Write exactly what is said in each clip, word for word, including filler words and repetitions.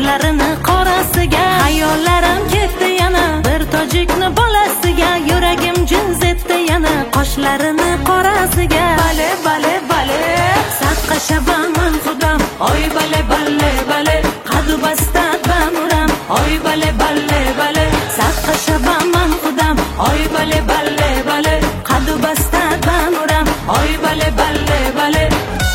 qoshlarini qorasiga. Hayollarim ketdi yana bir tojikni bolasiga. Yuragim jiz etdi yana qoshlarini qorasiga. Bale bale bale saqqa shabaman xudam, oy bale bale bale qadu bastad bamuram, oy bale bale bale saqqa shabaman xudam, oy bale bale bale qadu bastad bamuram, oy bale bale bale.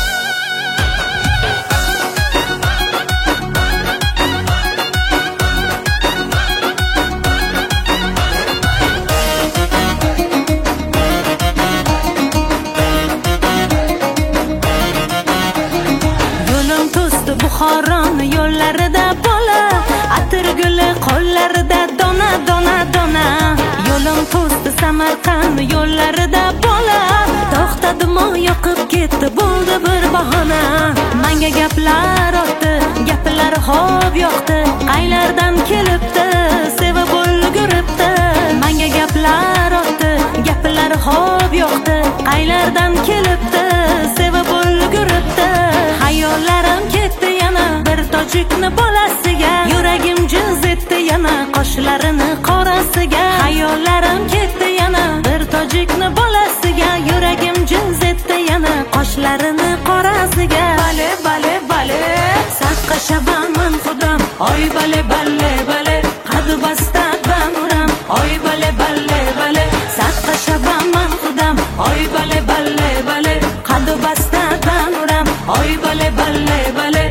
Buxoron yo'llarida bola, atir guli qo'llarida dona dona dona. Yo'lim to'sdi Samarqand yo'llarida bola, to'xtadimi yoqib ketdi bo'ldi bir bahona. Menga gaplar otdi, gaplar xo'p yoqdi, qaylardan kelibdi sevib ulguribdi. Menga gaplar otdi, gaplar xo'p yoqdi, qaylardan kelibdi sevib ulguribdi. Hayollarim ketdi yana bir tojikni bolasiga. Yuragim jiz etdi yana qoshlarini qorasiga. Hayollarim ketdi yana bir tojikni bolasiga. Yuragim jiz etdi yana qoshlarini qorasiga. Bale bale bale saqqa shabaman xudam, oy bale bale bale qadu bastad bamuram, oy bale bale bale saqqa shabaman xudam, oy bale bale bale qadu bastad bamuram, oy bale bale bale.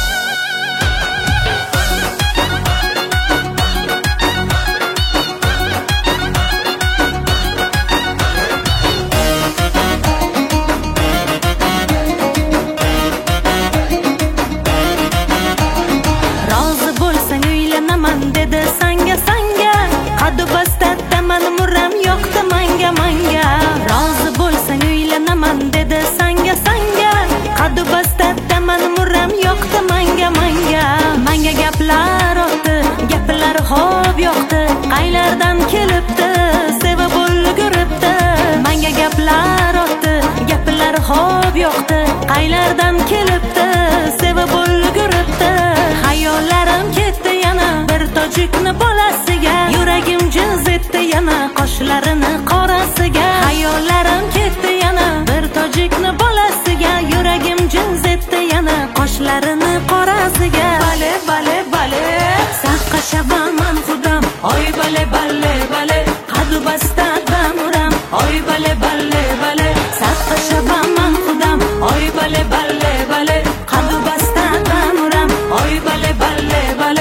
Rozi bo'lsang uylanaman dedi sanga sanga, qadu bastadda mani muram yoqdi manga manga. Rozi bo'lsang uylanaman dedi sanga sanga, qadu bastadda mani muram yoqdi manga manga. Menga gaplar otdi, gaplar xo'p yoqdi, qaylardan kelibdi sevib ulguribdi. Menga gaplar otdi, gaplar xo'p yoqdi, qaylardan kelibdi sevib ulguribdi. Hayollarim ketdi yana bir tojikni bolasiga. Yuragim jiz etdi yana qoshlarini qorasiga. Hayollarim ketdi yana bir tojikni bolasiga. Yuragim jiz etdi yana qoshlarini qorasiga. Bale bale bale saqqa shabaman xudam, oy bale bale bale qadu bastad bamuram, oy bale bale bale saqqa shabaman xudam, oy bale bale bale qadu bastad bamuram, oy bale bale bale.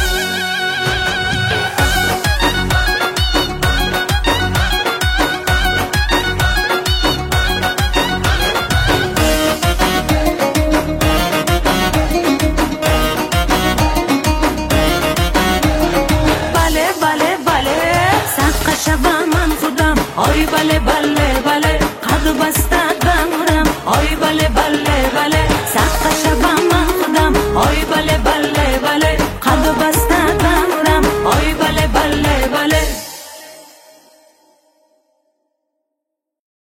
Bale bale bale saqqa shabaman xudam, oy bale bale bale qadu bastad